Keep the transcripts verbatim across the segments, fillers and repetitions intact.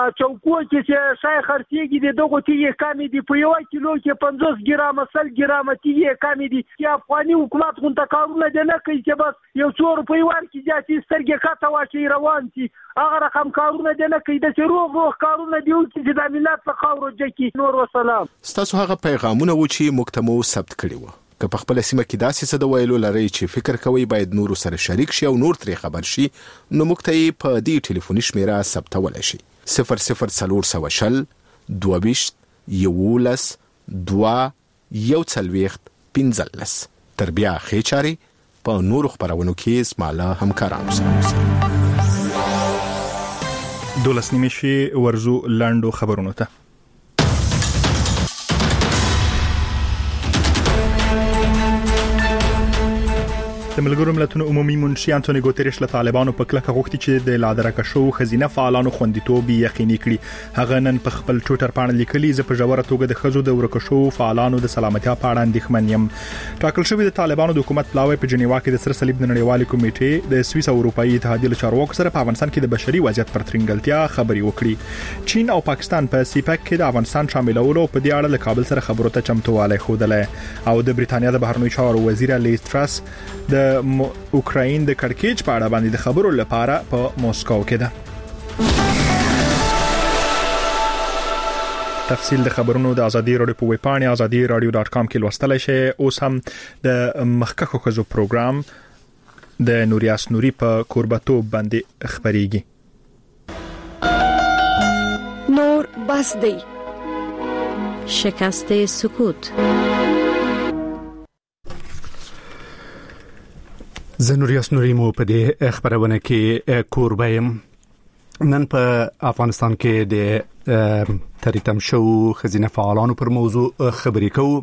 چوکو کې چې شای خرڅېږي د دغه تیږې کمې دي په یو کیلو کې پنځوس ګرامه سل ګرامه تیږې کمې دي چې افغاني حکومت غونډه کارونه دي نه کوي چې بس یو څو روپۍ ورکړي چې سترګې کاته واچي روان شي هغه رقم کارونه دي نه کوي د روغ روغ کارونه دي چې د ملت په خاورو جکي. نور وسلام. ستاسو هغه پیغامونه و چې موږ ته مو ثبت کړي وو که په خپل سیمه کې داسې څه د ویلو لري چې فکر کوي باید نور سره شریک شي او نور ترې خبر شي نو موږ ته په دې ټلیفوني شمیره ثبتول شي صفر صفر څلور سوه شل دوه ویشت یولس دوه یو څلوېښت پنځلس. تر بیا ښې چارې په نورو خپرونو کې زما له همکارانو سره اوسئ. دولس نیمې شي ورزو لاندو خبرونو ته. د ملګرو ملتونو عمومي منشي انټونی ګوتریش له طالبانو په کلکه غوښتي چې د لادرکه شو خزینه فعالانو خوندیتوب یقیني کړي. هغه نن په خپل ټوئیټر باندې لیکلي زه په جوړه توګه د خزو د ورکه شو فعالانو د سلامتیا په اړه اندېښمن یم. ټاکل شوی د طالبانو د حکومت پلاوی په جنیوا کې د سر صلیب د نړیوالې کمیټې د سویس او اروپאי اتحادیې له چارواکو سره په افغانستان کې د بشري وضعیت پر ترنګلتیا خبري وکړي. چین او پاکستان په سیپک کې د افغانستان شاملولو په دې اړه له کابل سره خبرو ته چمتووالی ښودلی او د بریتانیا د بهرنیو چارو وزیر لیز ټرس د اوکراین د کړکېچ په اړه باندې د خبرو لپاره په موسکو کې ده. تفصیل د خبرونو د ازادي رادیو په ویب پاڼه ازادي رادیو ډاټ کام کې لوستلای شئ. اوس هم د مخکخو خزو پروګرام د نوریاس نوري په کوربتوب باندې خبريږي. نور بس دی شکست سکوت. زنوریاس نوري مو په دې خبرونه کې کوربایم. نن په افغانستان کې د تریتم شو خزینه فعالانو پر موضوع خبرې کوو.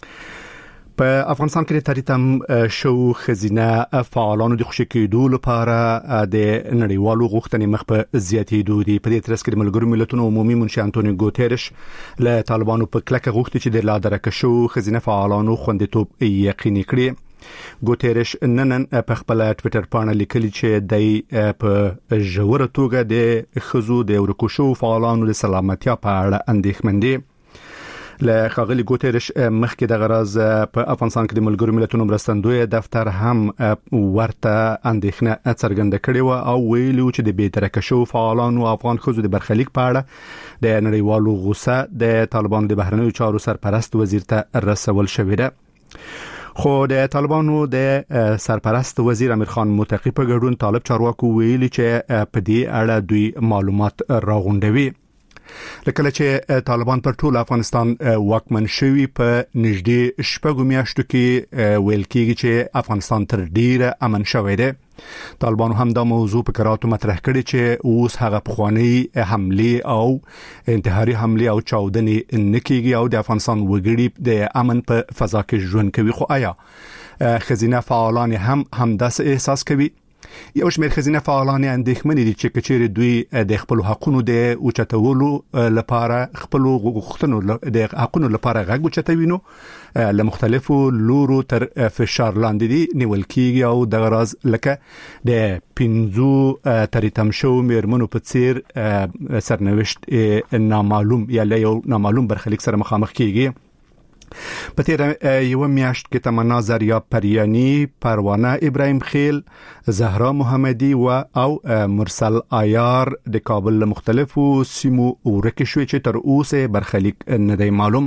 په افغانستان کې د تریتم شو خزینه فعالانو د خوشی کېدو لپاره د نړیوالو غوښتنې مخ په زیاتېدو دي. په دې ترڅ کې د ملګرو ملتونو عمومي منشي انټونی ګوتریش له طالبانو په کلکه غوښتي چې د لادرکه شو خزینه فعالانو خوندیتوب یقیني کړي. ګوتریش نن په خپل ټوئیټر باندې لیکلي چې د په جوړه توګه د خزو د ورکوشو فعالانو د سلامتیا په اړه اندېښمن دي. له خغلی ګوتریش مخکې د غرض په افغانستان کې د ملګرو ملتونو مرستندوی دفتر هم ورته اندېښنه څرګنده کړې و او ویلو چې د بیترکه شو فعالانو افغان خزو د برخلیک په اړه د نړیوالو غوسه د طالبانو د بهرنیو چارو سرپرست وزیر ته رسول شوې ده. خو د طالبانو د سرپرست وزیر امیر خان متقی په ګډون طالب چارواکو ویلي چې په دې اړه دوی معلومات راغونډوي. لکه چې طالبان پر ټول افغانستان واکمن شوی په نږدې شپږو میاشتو کې ویل کېږي چې افغانستان تر ډیره امن شوی دی. طالبانو هم دا موضوع په کراتو مطرح کړي چې اوس هغه پخوانی حمله او انتحاري حمله او چاودنې نکېږي او د افغانستان وګړي د امن په فضا کې ژوند کوي. خو آیا خزینه فعالان هم همداسې احساس کوي؟ یو شمېر خزینه فعالان اندېښمن دي چې کچېر دوی د خپل حقوقو د اوچتولو لپاره خپل غوښتنو د حقوقو لپاره غږ اوچتوي نو له مختلفو لورو تر فشار لاندې دي نیول کېږي او د غرض لکه د پنځو تریتم شو میرمنو په څیر سرنوشت نامعلوم یا یو نامعلوم برخلیک سره مخامخ کېږي. په تیر یو میاشت کې تمنا زریا پریانی، پروانه ابراهیم خیل، زهرا محمدی و او مرسل آیار د کابل مختلفو سیمو ورکه شوې چې تر اوسه برخلیک نه دی معلوم.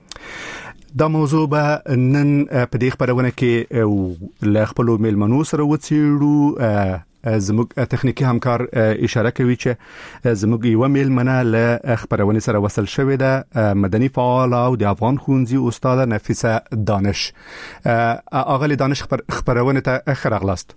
دا موضوع به نن په دې خبرونه کې ل خپل میلمنو سره وڅېړو. زموږ تخنیکی همکار اشاره کوي چې زموږ یو میلمنه له خبرونه سره وصل شوې ده، مدني فعال او د افغان ښوونځي استاد نفیسه دانش. اغلی دانش خبرونه ته خرغلاست.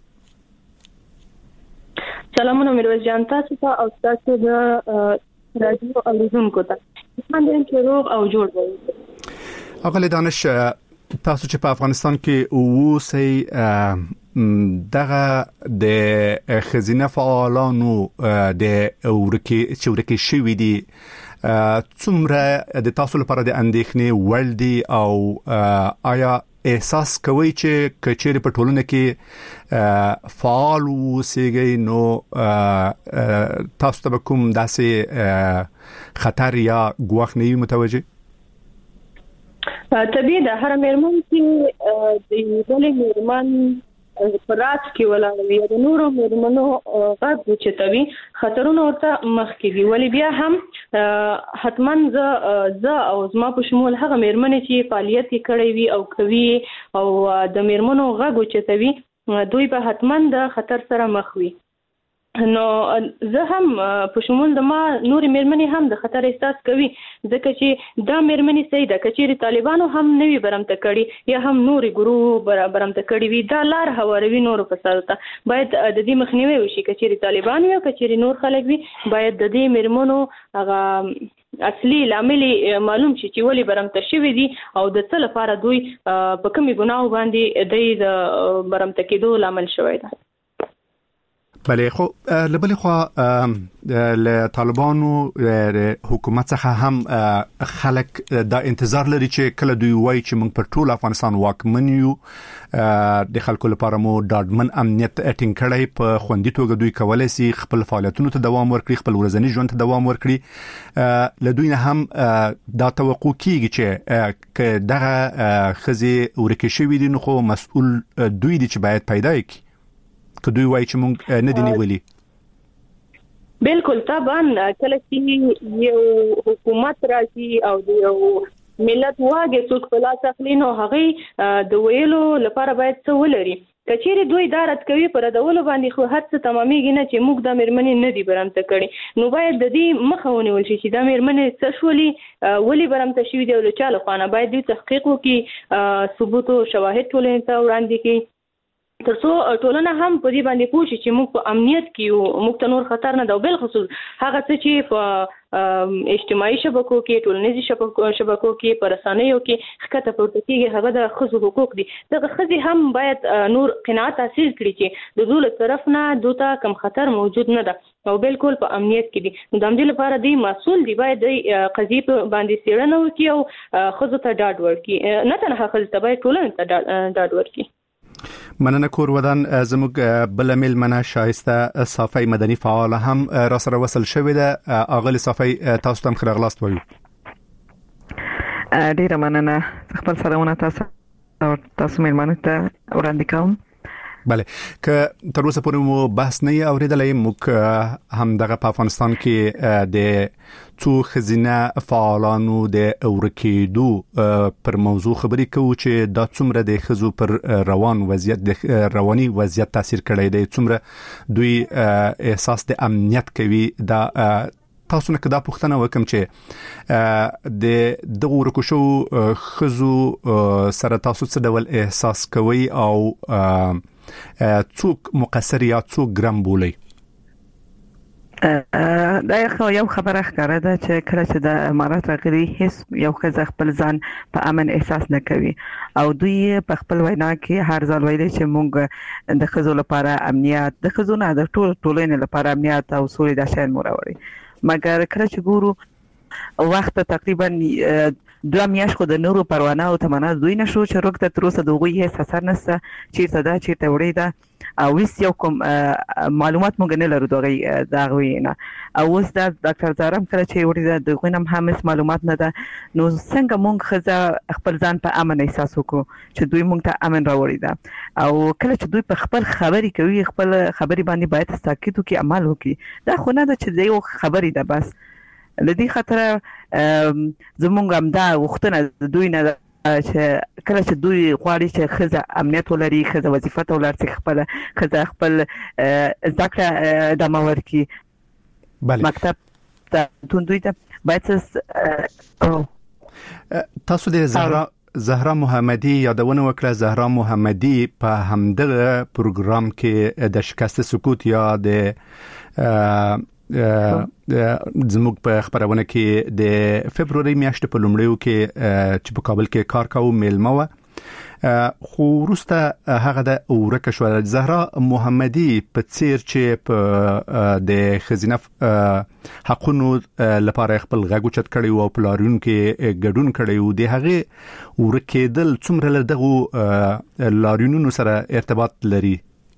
سلامونه میرویس جان، تاسو ته او تاسو د رادیو اوریدونکو ته څنګه چې روغ او جوړ وي. اغلی دانش، تاسو چې په افغانستان کې اوسئ دغه د خزینه فعالانو د ورکی چې ورکی شوی دي څومره د تاسو لپاره د اندېښنې وړ دي او آیا احساس کوي چې کچېری په ټولنه کې فعال اوسئ نو تاسو ته کوم داسې خطر یا ګواښ نه وي متوجه؟ طبیعي ده، هر مېرمن چې د بلې مېرمن پرات کې ولاړ وي د نورو مېرمنو غږ اوچتوي خطرونه ورته مخکې دي. ولې بیا هم حتما زه زه او زما په شمول هغه مېرمنې چې فعالیت کړی وي او کوي او د مېرمنو غږ اوچتوي دوی به حتما د خطر سره مخ وي. نو زه هم په شمول د ما نور مېرمنې هم د خطر احساس کوي ځکه چې دا مېرمنې صحیح ده کچېری طالبانو هم نوی برمته کړي یا هم نوري ګروه برمته کړي وي دا لار هواروي نور فساد ته باید د دې مخنیوي وشي. کچېری طالبان یا کچېری نور خلک وي باید د دې مېرمنو هغه اصلي لامل معلوم شي چې ولې برمته شوی دي او د څه لپاره دوی په کومي ګناو باندې د برمته کېدو لامل شوی ده. بله خو لبل خو له طالبانو حکومت څخه هم خلک دا انتظار لري چې کله دوی وایي چې موږ پر ټول افغانستان واکمن یو د خلکو لپاره مو ډاډمن امنیت ټینګ کړی په خوندي توګه دوی کولای شي خپل فعالیتونو ته دوام ورکړي خپل ورځنی ژوند ته دوام ورکړي. له دوی نه هم دا توقع کیږي چې که دغه خزي ورکه شوی دي نو خو مسؤل دوی دي چې باید پیدا کړي که دوی وایي چې مونږ نه دي نیولي. بالکل طبعا کله چې یو حکومت راځي او یو ملت واګي څوک په لاس اخلي نو هغه د ویلو لپاره باید څه ولري. کچېری دوی دارت کوي پر دولو باندې خو هڅه تمامېږي نه چې موږ د مېرمنې نه دي برمته کړي نو باید د دې مخه ونیول شي چې د مېرمنې څه شولي ولې برمته شوي دی او له چا لخوا نه باید دوی تحقیق وکړي ثبوت او شواهد ټولنې ته وړاندې کړي ترڅو ټولنه هم په دې باندې پوه شي چې موږ په امنیت کې یو موږ ته نور خطر نه دی. بل خصوص هغه څه چې په اجتماعي شبکو کې ټولنیزي شبکو شبکو کې په رسنیو کې ښکته پورته کېږي هغه د ښځو حقوق دي. دغه ښځې هم باید نور قناعت حاصل کړي چې د دوی له طرف نه دوی ته کم خطر موجود نه ده او بالکل په امنیت کې دي. نو د همدې لپاره دوی مسؤل دي باید د قضیې په باندې څېړنه وکړي او ښځو ته ډاډ ورکړي نه تنها ښځو ته باید ټولنې ته ډاډ ورکړي. مننه کور ودان زموږ بل ملمنه شایسته صافی مدني فعال هم را سره وصل شوې ده. اغلی صافی تاسو ته خیر غلاست وایو. ډیره مننه خپل سلامونه تاسو او تاسو ملمنه ته وړاندې کوم. بله که تر اوسه پورې مو بحث نه اوریدلې موږ هم دغه په افغانستان کې د څو خزینه فعالانو د اورکیدو پر موضوع خبرې کوو چې دا څومره د خزو پر روان وضعیت د رواني وضعیت تاثیر کړی دی څومره دوی احساس د امنیت کوي. دا تاسو نه کدا پوښتنه وکم چې د دغه ورکو شو خزو سره تاسو څه ډول احساس کوي او څوک مقصر یا څوک ګرام بولي؟ دا یو خبره ښکاره ده چې کله چې د امارات راغلي هیڅ یو ښځه خپل ځان په امن احساس نه کوي او دوی په خپل وینا کې هر ځل ویلي چې موږ د ښځو لپاره امنیت د ښځو نه د ټول ټولنې لپاره امنیت او سولې دا شی مو راوړي. مګر کله چې ګورو وخت تقریبا دوه میاشت خو د نورو پروانه او تمنا دوی نشو چې روغ ته تر اوسه د غوي هیڅ اثر نشته چیرته دا چیرته وړي دا او وس یو کوم معلومات مونږ نه لرو دغه دا غوي نه او اوس دا ډاکټر زارم کړ چې وړي د غوینم هم معلومات نه ده نو څنګه مونږ خزه خپل ځان په امن احساس وکړو چې دوی مونږ ته امن راوړي دا او کله چې دوی په خپل خبري کوي خپل خبري باندې باید تاکید وکړي عمل وکړي دا خو نه ده چې یو خبري ده بس لدی خطر زمونږ هم دا وختونه دوی نه چې کله چې دوی غواړي چې خزه امنیت ولري خزه وظیفه ته ولر چې خپل خزه خپل ذکر د ماور کی بله مکتب ته دوی ته باید تاسو د زهرا زهرا محمدی یادونه وکړه. زهرا محمدی په همدغه پروګرام کې د شکست سکوت یا د زموږ په خبرونه کې د فبرवरी میاشتې په لومړیو کې چې په کابل کې کار کاوه میلمه و خو وروسته هغه د ورکه شو. زهرا محمدي په څیر چې په د خزینه حقونو لپاره خپل غږ چت کړي او پلارون کې ګډون کړي، د هغه ورکېدل څومره له دغه لارینونو سره ارتباط لري؟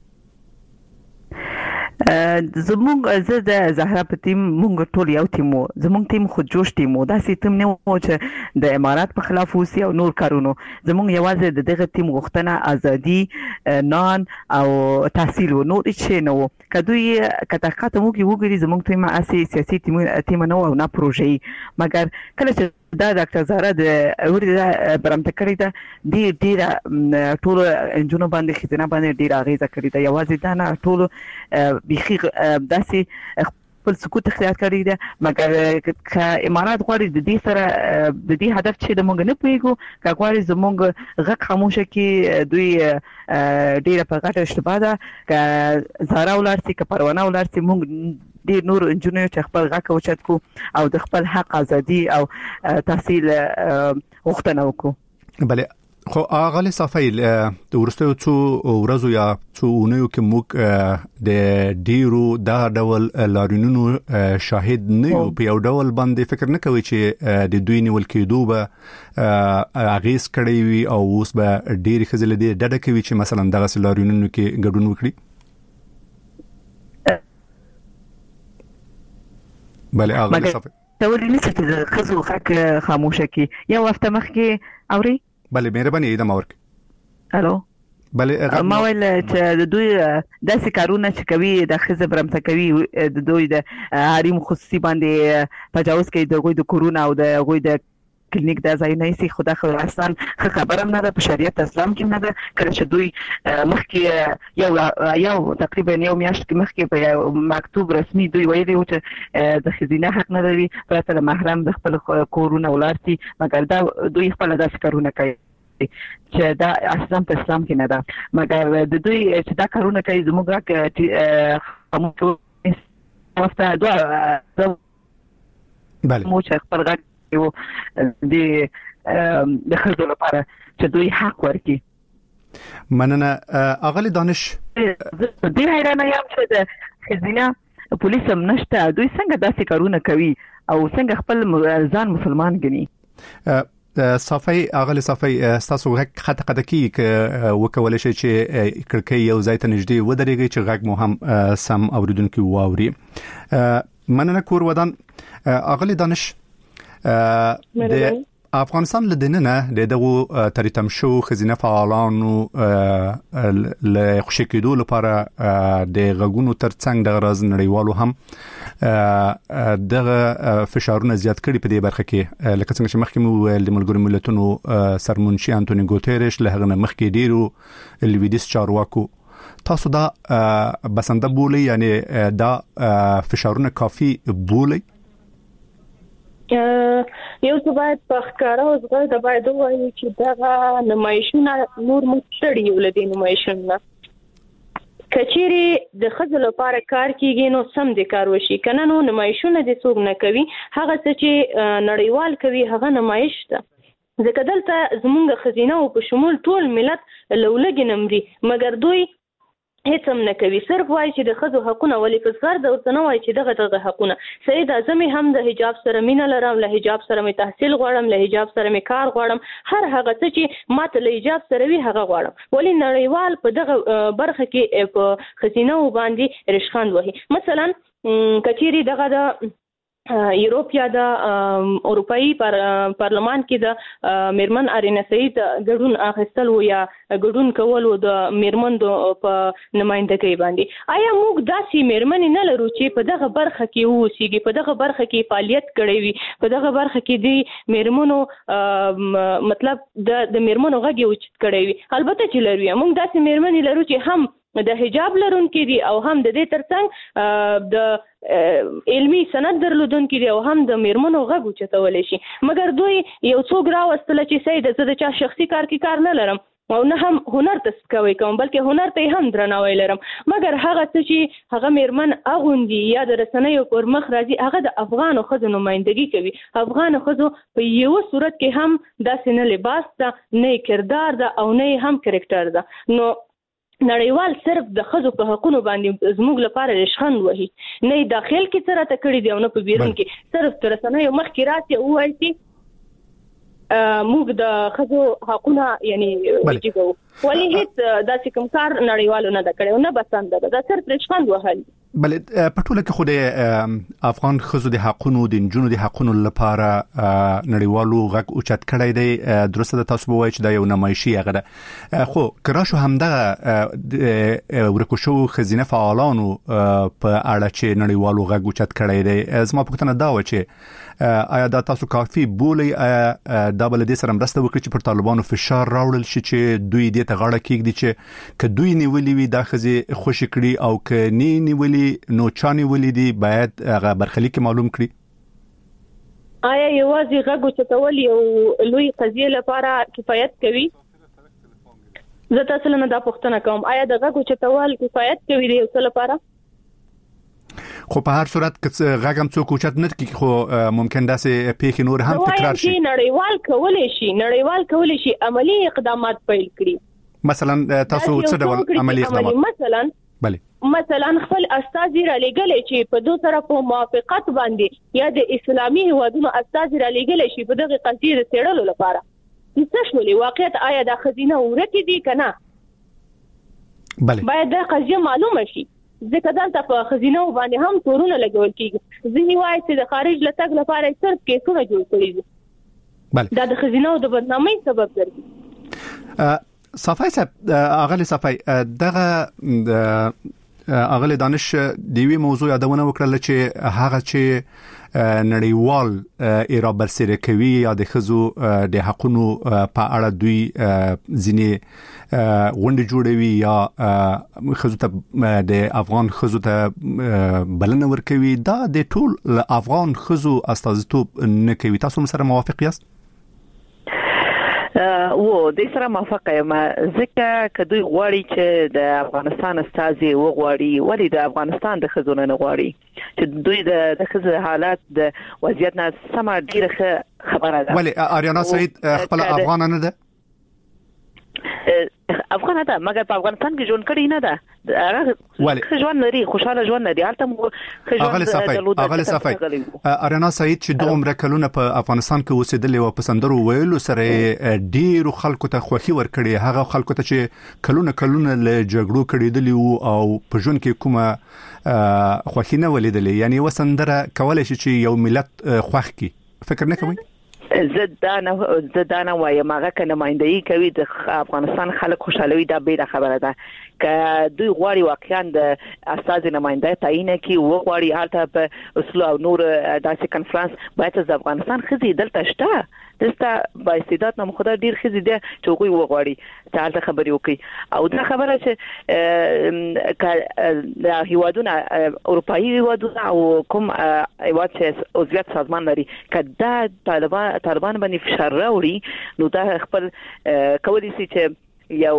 زمونږ زه د زهرا په ټیم مونږ ټول یو ټیم وو، زمونږ ټیم خو جوش ټیم وو، داسې ټیم نه وو چې د امارات په خلاف وسی او نور کارونو. زمونږ یوازې د دغه ټیم غوښتنه ازادي، نان او تحصیل وو، نور هیڅ نه وو. کدوې کتاقات مو کې وګوري زمونږ ټیم اساسي سیاسي ټیم ټیم نه وو او نه پروژې، مګر کله چې دا ډاکټر زهرا د ورته برامت کړی دا ډیر ډیر ټول انجونو باندې خزینه باندې ډیر اغیزه کړی دا، یوازې دا نه ټول بيخي داسې خپل سکوت اختیار کړی دی. مګر که امارات غواړي د دې سره د دې هدف چې د مونږ نه پوهیږو، که غواړي زمونږ غږ خاموشه کې دوی ډیره په غټه اشتباه ده. که زهرا ولاړ سي، که پروانه ولاړ سي، مونږ ډیر نور انجونو چې خپل غږ اوچت کو او د خپل حق ازادي او تحصیل غوښتنه وکړو. بله، خو اغلی صافی د ورستو څو ورځو یا څو اونیو کې موږ د ډیرو دا ډول لارینونو شاهد نه یو. په یو ډول باندې فکر نه کوي چې د دوی نیول کېدو به اغیز کړی وي او اوس به ډیر خزل دي ډډه کوي چې مثلا دغه لارینونو کې ګډون وکړي؟ بله اغلی صافی تولې نشته د خزو حق خاموشه کې. یو هفته مخکې اوري بله مهرباني ایدم اورک. الو بله ما ویل چې د دوی داسې کارونه چې کوي د خزه برمته کوي، د دوی د حریم خصوصي باندې تجاوز کوي، د غوي د کورونا او د غوي د کلینیک د ځای نه سي. خدا خو اصلا خبره نه ده، په شریعت اسلام کې نه ده. کله چې دوی مخکې یو یو تقریبا یو میاشت کې مخکې په مکتوب رسمي دوی ویلي و چې د خزینه حق نه لري پرته له محرم د خپل کورونا ولارتي، مګر دا دوی خپل داسې کارونه کوي چې دا اصلا په اسلام کې نه ده. مګر د دوی چې دا کارونه کوي زموږ خاموشو واسطه دوه بله مو چې خپل غږ یو د د خزو لپاره چې دوی حق ورکړي. مننه اغلی دانش. ډیر حیرانه یم چې د خزینه پولیس هم نشته، دوی څنګه داسې کارونه کوي او څنګه خپل ځان مسلمان ګڼي؟ صافی اغلی صافی تاسو غږ خطه قدکی ک وکول شي چې کړکۍ یو ځای ته نږدې ودرېږي چې غږ مو هم سم اوریدونکو واوري. مننه کور ودان. اغلی دانش، د افغانستان لدننه د دغه تریتم شو خزینه فعالانو له خوشی کېدو لپاره د غږونو ترڅنګ د غرض نړیوالو هم دغه فشارونه زیات کړي په دې برخه کې. لکه څنګه چې مخکې مو ویل د ملګرو ملتونو سرمنشي انټونی ګوتيريش له هغه مخکې ډیرو لویدیس چارواکو تاسو دا بسنده بولی، یعنی دا فشارونه کافی بولی؟ یو څه باید په ښکاره او زغره د باید وایي چې دغه نمایشونه نور مستړي یو لدی نمایشونه کچېری د خزل لپاره کار کیږي نو سم د کار وشي، کنه نو نمایشونه د څوک نه کوي، هغه څه چې نړیوال کوي هغه نمایش ده. ځکه دلته زمونږ خزینه او په شمول ټول ملت لولګي نمري، مګر دوی هیڅ هم نه کوي. صرف وایي چې د خزو حقونه ولې په زغر د ورته نه وایي چې دغه دغه حقونه. سید اعظم هم د حجاب سره مینه لرم، له حجاب سره مې تحصیل غواړم، له حجاب سره مې کار غواړم، هر هغه څه چې ماته له حجاب سره وي هغه غواړم. ولې نړیوال په دغه برخه کې په خزینه باندې رشخند وهي؟ مثلا کچيري دغه د یوروپیا د اروپאי پارلمان کې د میرمن ارینا سعید ګډون اخیستل و یا ګډون کول د میرمن په نمائندګۍ باندې. آیا موږ داسې میرمن نه لرو چې په دغه برخه کې اوسېږي، په دغه برخه کې فعالیت کړی وي، په دغه برخه کې د میرمنو مطلب د میرمنو غږ اوچت کړی وي؟ البته چې لرو، موږ داسې میرمن لرو چې هم د حجاب لرونکي دي او هم د دې ترڅنګ د علمي سند درلودونکي دي او هم د میرمنو غږ اوچتولی شي. مګر دوی یو څوک راوستله چې سید زه د چا شخصي کار کې کار نه لرم، او نه هم هنر ته سپکاوی کوم بلکې هنر ته هم درناوی لرم مګر هغه څه چې هغه میرمن اغوندي یا د رسنیو پر مخ راځي هغه د افغانو ښځو نمائندګي کوي. افغانو ښځو په یو صورت کې هم داسې نه لباس ده نه کردار ده او نه هم کرکټر ده. نو نړیوال صرف د ښځو په حقوقو باندې زموږ لپاره رشخند وهي نه داخل کې سره ته کړی دی او نه په بیرون کې صرف تر رسنیو مخ کې راځي او وایي چې موږ د ښځو حقوقونه یعنی وجيبو ولې هیڅ داسې کوم کار نړیوالو نه دا کړو نه بسند ده دا صرف رشخند وهل. بل په ټوله کې خو د افغان ښځو د حقوقو د جنونو د حقوقو لپاره نړیوالو غږ اوچت کړی دی. درسته د تاسو وایي چې دا یو نمایشي هغه ده خو کراشو همدغه ورکوشو خزینه فعالانو په اړه چې نړیوالو غږ اوچت کړی دی زما پوښتنه دا و چې آیا دا تاسو کافي بولي آیا دا بل دې سره مرسته وکړي چې پر طالبانو فشار راوړل شي چې دوی دې ته غاړه کېږدي چې ک دوی نیولې وي دا خزي خوشی کړي او ک نه نیولې نو چاني ولیدي باید هغه برخلیک معلوم کړي. آیا یوازې غږ چتول یو لوی قضیه لپاره کفایت کوي؟ زه تاسو نه دا پوښتنه کوم آیا د غږ چتول کفایت کوي د یو څه لپاره؟ خو په هر صورت کې غږم څوک اوچت نه کوي خو ممکن داسې پیښې نور هم تکرار شي. نړیوال کولای شي نړیوال کولای شي عملی اقدامات پیل کړي. مثلا تاسو څه ډول عملی اقدامات؟ مثلا بله مثلا خپل استازي را لګلې چې په دوه طرفو موافقت باندې یا د اسلامي هیوادونو استازي را لګلې شي په دغه قضیه د تیرلو لپاره څه شولې واقعیت آیا د خزینه ورته دي کنه؟ بله باید د قضیه معلومه شي ځکه دلته په خزینه باندې هم تورونه لګول کیږي. ځینې وایي چې د خارج لټګ لپاره صرف کیسونه جوړ کړي دي. بله دا د خزینه او د بدنامۍ سبب ګرځي. صفای صاحب اغلی صفای دغه اغلی دانش دیوی موضوع یادونه وکړل چې هغه چې نړیوال ایرا برسره کوي یا د خزو د حقوقو په اړه دوی ځینې غونډې جوړوي یا خزو ته د افغان خزو ته بلنه ورکوي دا د ټول افغان خزو استازیتوب نه کوي. تاسو سره موافق یاست؟ و د سره موافقه یم ځکه که دوی غواړي چې د افغانستان استازي وغواړي ولی د افغانستان د خزونه نه غواړي چې دوی د خزه حالات د وضعیت نه سم ډیره خبره ده. ولی آریانا سعید خپل افغان نه ده افغان ده مګر په افغانستان کې ژوند کړی نه ده هغه ژوند لري خوشاله ژوند لري هلته مو اغلی صفای اغلی صفای آریانا سعید چې دوه عمر کلونه په افغانستان کې اوسېدل او پسندرو ویلو سره ډیرو خلکو ته خوخي ور کړی هغه خلکو ته چې کلونه کلونه له جګړو کړي دي او په ژوند کې کومه خوخي نه ولیدلې یعنی وسندره کولای شي چې یو ملت خوخ کی فکر نه کوي؟ زدانه زدانه وایم هغه کنه مایندای کوي د افغانستان خلک خوشالوي دا به خبره ده ک دوی غواړي واقعا د استاد نمائنده تعیین کی و غواړي حالت په اصل او نور داسې کانفرنس باید د افغانستان خزي دلته شته دسته با استعداد نو خدای ډیر خزي ده چې غوي و غواړي تعال خبري وکي او دا خبره چې ک د هیوادونو اروپאי هیوادونو او کوم هیواد چې عضویت سازمان لري کدا طالبان طالبان باندې فشار راوړي نو دا خپل کولی سي چې یو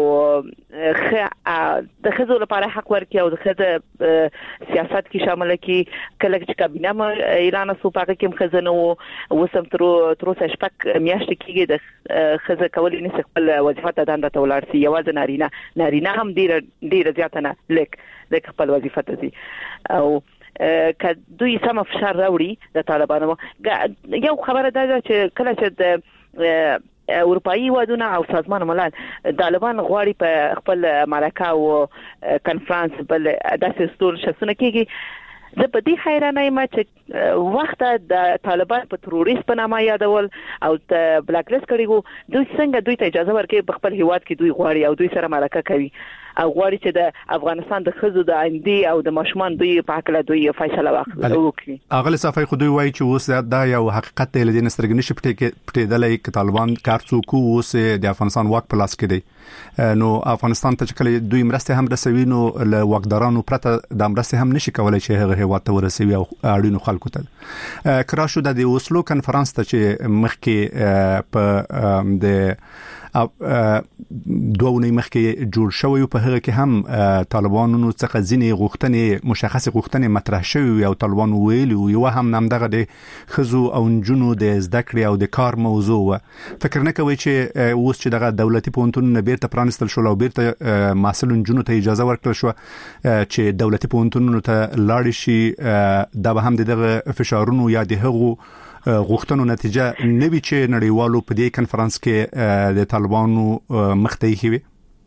خ د خزو لپاره حق ورکړي او د خزه سیاست کې شامل کړي کله چې کابینه اعلان سو پاکه کې خزنه او وسم تر تر شپک میاشت کېږي د خزه کولې نه خپل وظیفه ته دنده تولار سي یوازې نارینه نارینه هم ډیر ډیر زیاته نه لیک د خپل وظیفه ته سي او که دوی سم فشار راوړي د طالبانو یو خبره ده چې کله چې د اروپאי هیوادونه او سازمان ملل طالبان غواړي په خپل مرکه او کانفرنس بل داسې ستور شسونه کېږي زه په دې حیرانه یم چې وخت د طالبان په تروریست په نامه یادول او د بلاک لیست کړي دوی څنګه دوی ته اجازه ورکړي په خپل هیواد کې دوی غواړي او دوی سره مرکه کوي او غواړي چې د افغانستان د خزو د آینده او د ماشومان دوی په حق له دوی فیصله وکړي. اغلی صفای خو دوی وایي چې اوس دا یو حقیقت دی لدې نسترګ نشي پټېدلای چې طالبان کار څوک اوس د افغانستان واک په لاس کې دی نو افغانستان ته چې کله دوی مرسته هم رسوي نو له واکدارانو پرته د مرسته هم نشي کولای چې هغه هیواد ته ورسوي او اړینو خلکو ته کراشو د اوسلو کانفرنس ته چې مخکې په د دوه ونې مخکې جوړ شوی په هغه کې هم طالبانو څخه ځینې غوښتنې مشخصه غوښتنې مطرح شوی او طالبانو ویلي یو هم نامدغه د خزو او نجونو د زده کړې او د کار موضوع و. فکر نه کوي چې اوس چې دغه دولتي پوهنتونونه بیرته پرانستل شول او بیرته محصل نجونو ته اجازه ورکړل شو چې دولتي پوهنتونونو ته لاړ شي دا به هم دغه فشارونو یا د هغو غوښتنو نتیجه نوي چې نړیوالو په دې کنفرانس کې د طالبانو مخته یې وي.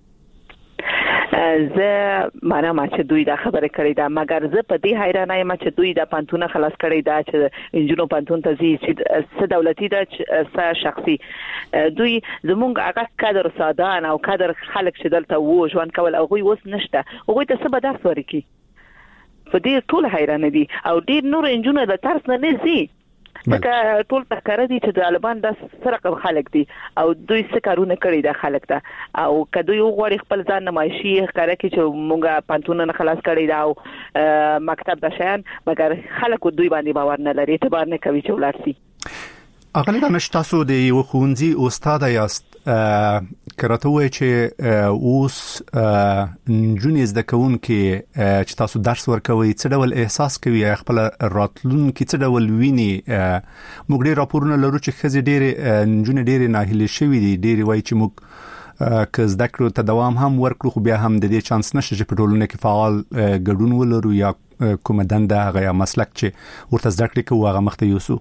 زه معنا ما چې دوی دا خبره کړې ده مګر زه په دې حیرانه یم چې دوی دا پانتونه خلاص کړی دا چې انجونو پانتون ته زی چې دولتي دا څه شخصي دوی زمونږ هغه کادر سادان او کادر خلک چې دلته وو ژوند کول او غوي وس نشته هغه ته څه به درس ورکړي په دې ټول حیرانه دي او ډیر نور انجونو د ترس نه نه زی ځکه ټول تکرار دي چې طالبان د سرقه خلک دي او دوی څه کارونه کړی د خلک ته او کدی یو غوړي خپل ځان نمایشي ښکارا کې چې مونږه پانتون نه خلاص کړی دا او مکتب د شان مګر خلک دوی باندې باور نه لري اعتبار نه کوي چې ولارسي. اغلی دانش تاسو د یو ښوونځي استاد یاست کراته وای چې اوس نجونې زده کوونکې چې تاسو درس ورکوي څه ډول احساس کوي خپل راتلونکي څه ډول ویني موږ ډېر راپورونه لرو چې ښځې ډېرې نجونې ډېرې ناهیلې شوي دي ډېرې وایي چې موږ که زده کړو ته دوام هم ورکړو خو بیا هم د دې چانس نشته چې په ټولنه کې فعال ګډون ولرو یا کومه دنده هغه یا مسلک چې ورته زده کړې کوو هغه مخته یوسو.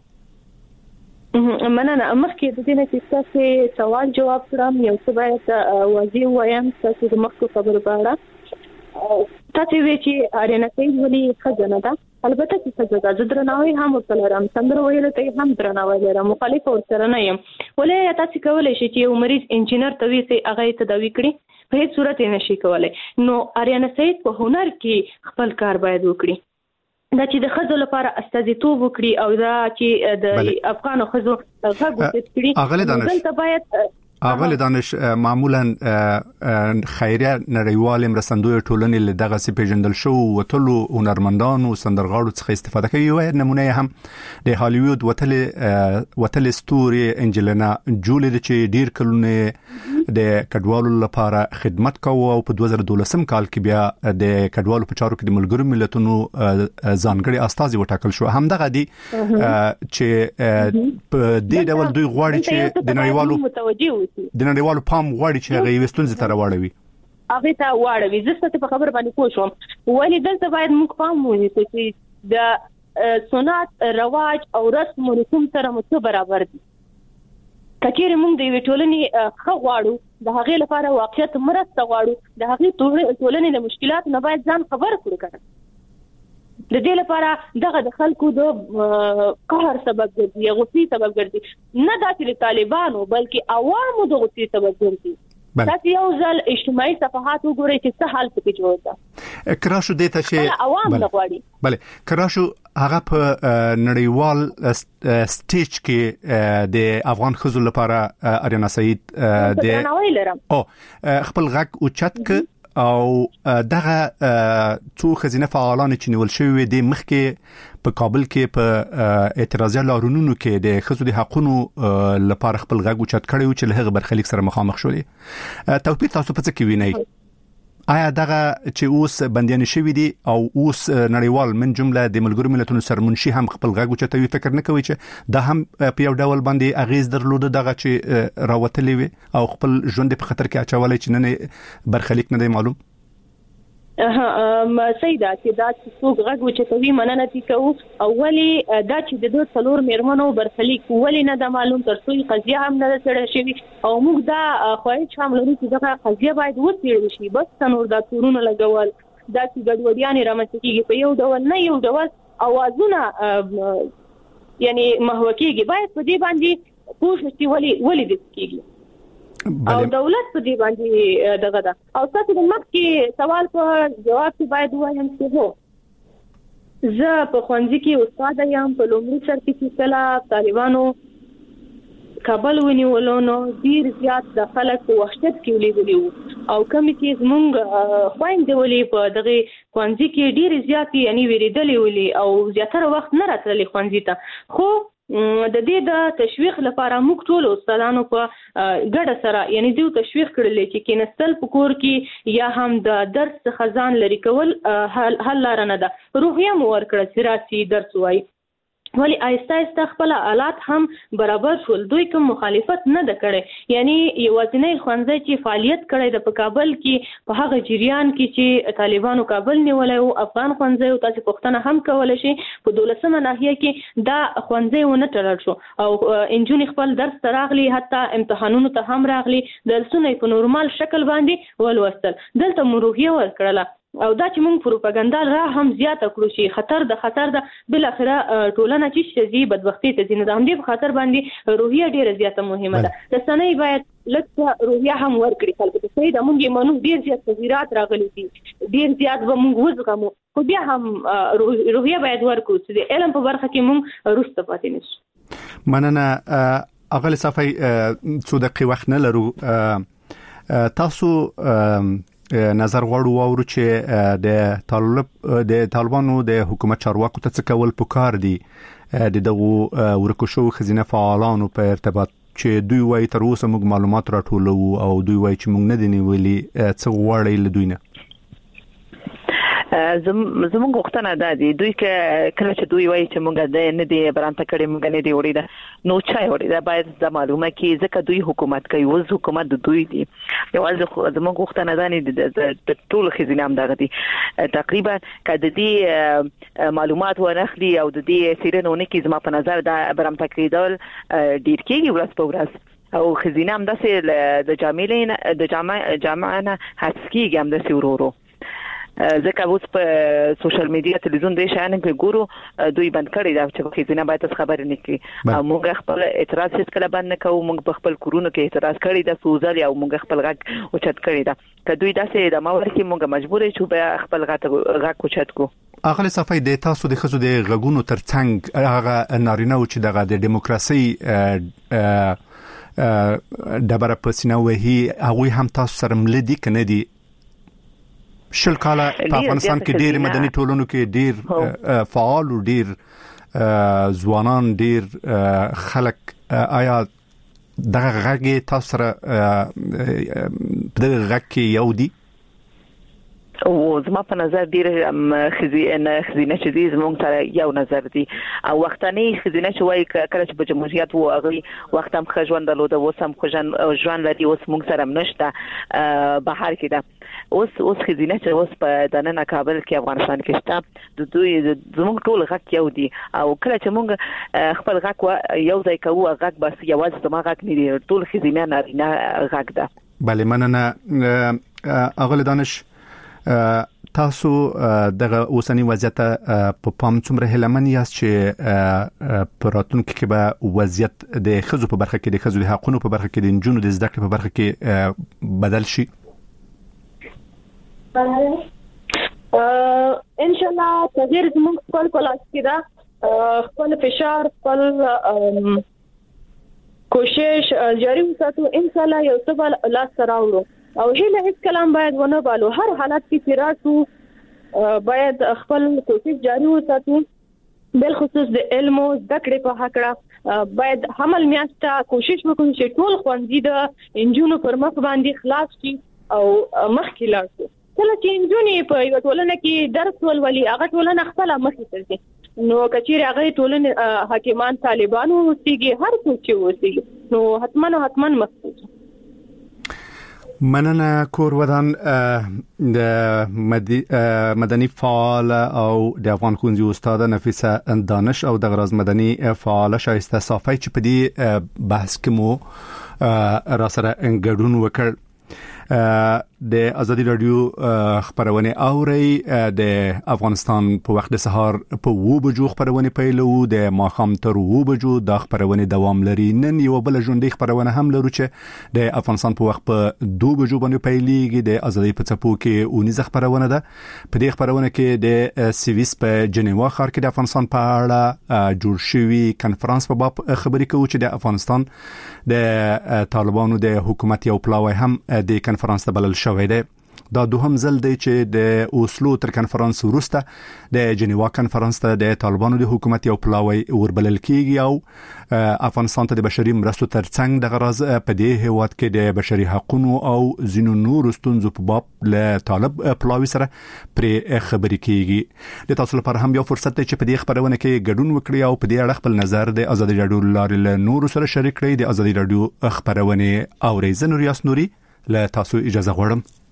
مننه. مخکې د دې نه چې تاسو سوال جواب کړم یو څه باید واضح وایم تاسو د مخکې خبرو په اړه تاسو وی چې اړینه کوي ولې خزانه ده البته چې خزانه د درناوي هم ورسره څنګه ویل ته هم درناوي لرم مخالف ورسره نه یم ولې تاسو کولای شئ چې یو مریض انجینر ته وی سي هغه تداوی کړي په هیڅ صورت نه شي کولای نو اړینه سید په هنر کې خپل کار باید وکړي دا چې د خزو لپاره استازیتوب وکړي او دا چې د افغانو خزو غږ وکړي دلته باید اغلی دانش معمولا خیریه نړیوال مرستندوی ټولنې له دغه سي پیژندل شو وټلو هنرمندانو سندرغاړو څخه استفاده کوي یو نمونه هم د هالیوود وټل وټل ستوري انجلینا جولی چې ډیر کلونه د کډوالو لپاره خدمت کوي او په دوه زره دولسم کال کې بیا د کډوالو په چارو کې د ملګرو ملتونو ځانګړي استازي وټاکل شو همدغه دي چې په دې ډول دوی غواړي چې د نړیوالو متوجي د نړیوالو پام غواړي چې هغه وستونځ ته راوړوي هغه ته واړوي زه ستاسو په خبره باندې پوه شوم ولې دلته باید موږ پام ونیسو چې د سنت رواج او رسم او رسوم سره مت برابر دي کچېره موږ د ویټولنې خو غواړو د هغې لپاره واقعیت مرسته غواړو د هغې ټولنې د مشکلات نه باید ځان خبر کړو کنه د دې لپاره دغه د خلکو د قهر سبب ګرځي غوسې سبب ګرځي نه دا چې طالبانو بلکې عوامو د غوسې سبب ګرځي تاسو یو ځل اجتماعي صفحات وګورئ چې څه حال پکې جوړ ده کراشو دې ته چې عوام نه غواړي بله کراشو هغه په نړیوال سټیج کې د افغان خزو لپاره اریانا سعید د او خپل غږ او چت ک او دغه څو خزینه فعالان چې نیول شوی دي مخکې په کابل کې په اعتراضي لارونونو کې د خزو د حقونو لپاره خپل غږ اوچت کړی و چې له هغه برخلیک سره مخامخ شولي توپیر تاسو په څه کې وینئ آیا دغه چې اوس بندیان شوی دي او اوس نړیوال من جمله د ملګرو ملتونو سرمنشي هم خپل غږ اوچتوي فکر نه کوي چې دا هم په یو ډول باندې اغیز درلود دغه چې راوتلی وي او خپل ژوند په خطر کې اچولای چې نه برخلیک نه دی معلوم اها سیدا چې دا چې څوک غږ وچتوي مننه دي کوو اولی دا چې د دوه څلور میرمنو برخلیک ولی نه د معلوم تر څو قضیه هم نه سره شي او موږ دا خواهش هم لرو چې دا قضیه باید وڅېړل شي بس څنور دا تورونه لګول دا چې ګډوډیان رامنځته کیږي په یو ډول نه یو ډول اوازونه یعنی محوکیږي باید په دې باندې پوښتنه ولی ولی د کیږي او دولت په دې باندې دغه دا او تاسو د مخکې سوال په جواب کې باید وایم چې هو زه په ښوونځي کې استاد یم په لومړي سر کې چې طالبانو کابل ونیولو نو ډیر زیات د خلک په وحشت کې ولیدلی او کوم چې زمونږ خويندې ولې په دغه ښوونځي کې ډیر زیات یعنی ویریدلې ولې او زیاتره وخت نه راتللې ښوونځي ته خو د دې د تشویق لپاره موږ ټول استادانو په ګډه سره یعنی دیو تشویق کړل چې کینستل په کور کې یا هم د درس خزان لري کول حل لار نه ده. روحیه مو ورکړه چې راسي درس وای ولی آیسته آیسته خپل آلات هم برابر شول. دوی کوم مخالفت نه ده کړي یعنی یوازینی ښوونځی چې فعالیت کړی د په کابل کې په هغه جریان کې چې طالبانو کابل نیولای او افغان ښوونځی او تاسو پښتنه هم کولای شي په دولسمه ناحیه کې دا ښوونځی ونه تړل شو او انجونی خپل درس تراغلي حتی امتحانونو ته هم راغلي درسونه په نورمال شکل باندې ولوستل. دلته مروحیه ورکړله او دا چې موږ پروپاګاندا را هم زیاته کړو چې خطر د خطر د بل اخره ټولنه چې شي بدبختی ته ځینې د همدې په خاطر باندې روحیه ډیره زیاته مهمه ده. رسنۍ باید لکه روحیه هم ورکړي خلکو ته. صحیح ده موږ یې منو ډیر زیات تغیرات راغلي دي ډیر زیات به موږ وزغمو خو بیا هم روحیه باید ورکړو چې د علم په برخه کې موږ وروسته پاتې نشو. مننه اغلی صافی څو دقیقې وخت نه لرو. تاسو نظر غواړو واورو چې د طالب د طالبانو د حکومت چارواکو ته څه کول پکار دي د دغه ورکو شو خزینه فعالانو په ارتباط چې دوی وايي تر اوسه موږ معلومات راټولو او دوی وايي چې موږ نه دي نیولي څه غواړي له دوی نه. زموږ وختونه دا دي دوی کله چې دوی وایي چې موږ د نه دی برانته کړي موږ نه دی وړي دا نو چا وړي دا باید د معلومه کې ځکه دوی حکومت کوي وز حکومت د دوی دي یوال زموږ وختونه دا نه د ټول خزینه هم دغه دي تقریبا کله دې معلومات ورخلي او د دې سیرنونه کې زما په نظر دا برانته کېدل ډیر کېږي ورځ په ورځ او خزینه هم داسې د جامعین د جامع جامعانه هڅکیږي هم داسې ورورو ځکه اوس په سوشل میډیا تلویزیون د شانن کې ګورو دوی بند کړی دا چې خزینه باید خبر نه کړي او موږ خپل اعتراض هیڅ کله بند نه کوو. موږ په خپل کورونو کې اعتراض کړی دا سوزل او موږ خپل غږ اوچت کړی دا که دوی داسې د ماور کې موږ مجبور یو چې خپل غږ اوچت کو. اغلی صفای د تاسو د خزو د غږونو ترڅنګ هغه نارینه او چې دغه د دیموکراسي دبره پسینه وهي هغه هم تاسو سره ملدي کنه دي شل کاله په افغانستان کې ډېر مدني ټولنو کې ډېر فعال او ډېر ځوانان ډېر خلک آیا دغه غږ تاسو سره دغه غږ کې یو دي او زما په نظر ډیر خزینه خزینه چې دې زموږ سره یو نظر دي او وختاني خزینه چې وایي کله چې په جمهوریت وو هغه وخت هم خژوند درلوده اوس هم خژوند لري اوس موږ سره نشته بهر کې ده اوس اوس خزینه چې اوس په دننه کابل کې افغانستان کې شته د دوی زموږ ټول غږ یو دي او کله چې موږ خپل غږ یو ځای کوو غږ بس یوازې زما غږ نه دي ټول خزینه نارینه غږ ده. بله مننه اغلی دانش تاسو دغه اوسنی وضعیت په پام څومره هلمن یاست چې په راتلونکي کې به وضعیت د خزو په برخه کې د خزو د حقوقو په برخه کې د انجونو د زده کړې په برخه کې بدل شي؟ ان شاء الله تغیر زموږ خپل کلاس کې دا خپل فشار خپل کوشش جاری وساتو ان شاء الله یو څه بل لاس راوړو او هله هیڅ کلام باید ونه بالو هر حالت کې فراسو باید خپل کوشش جاری وساتو بل خصوص د علم او زده کړې په حق باید حمل میاشته کوشش وکړو چې ټول خوندې د انجونو پر مخ باندې خلاص شي او مخکې لاړ شي. کله چې انجونې په یو ټولنه کې درس ولولي هغه ټولنه خپل مخې ته ځي نو کچېر هغه ټولنه حاکمان طالبانو اوسېږي هر څوک چې اوسېږي نو حتمن حتمن مخکې. مننه کور ودان د مدني فعال او د افغان ښوونځي استاد نفیسه دانش او د غراز مدني فعال شایسته صافی چې په دې بحث کې مو را سره انګډون وکړ. د ازادي رادیو خبرونه اوري د افغانستان په وخت د سهار په وو بجو خبرونه پیلو د ماخام تر وو بجو د خبرونه دوام لري. نن یو بل ژوندۍ خبرونه هم لرو چې د افغانستان په وخت په دو بجو باندې پیلېږي د ازادي په څپو کې اونیزه خبرونه ده. په دې خبرونه کې د سویس په جنیوا ښار کې د افغانستان په اړه جوړ شوی کانفرنس په باب خبرې کوي چې د افغانستان د طالبانو د حکومت یو پلاوی هم د کانفرنس ته بلل شوی دی. دا دوهم ځل دی چې د اوسلو تر کنفرانس وروسته د جنیوا کنفرانس ته د طالبانو د حکومت یو پلاوی وربلل کیږي او افغانستان ته د بشري مرستو ترڅنګ د غرض په دې هیواد کې د بشري حقوقو او ځینو نورو ستونزو په باب له طالب پلاوی سره پرې خبرې کیږي. د تاسو لپاره هم یو فرصت دی چې په دې خبرونه کې ګډون وکړئ او په دې اړه خپل نظر د ازادي رادیو لارې له نورو سره شریک کړئ. د ازادي رادیو خبرونه اورئ. زه نور یاس نوري له تاسو اجازه غواړم.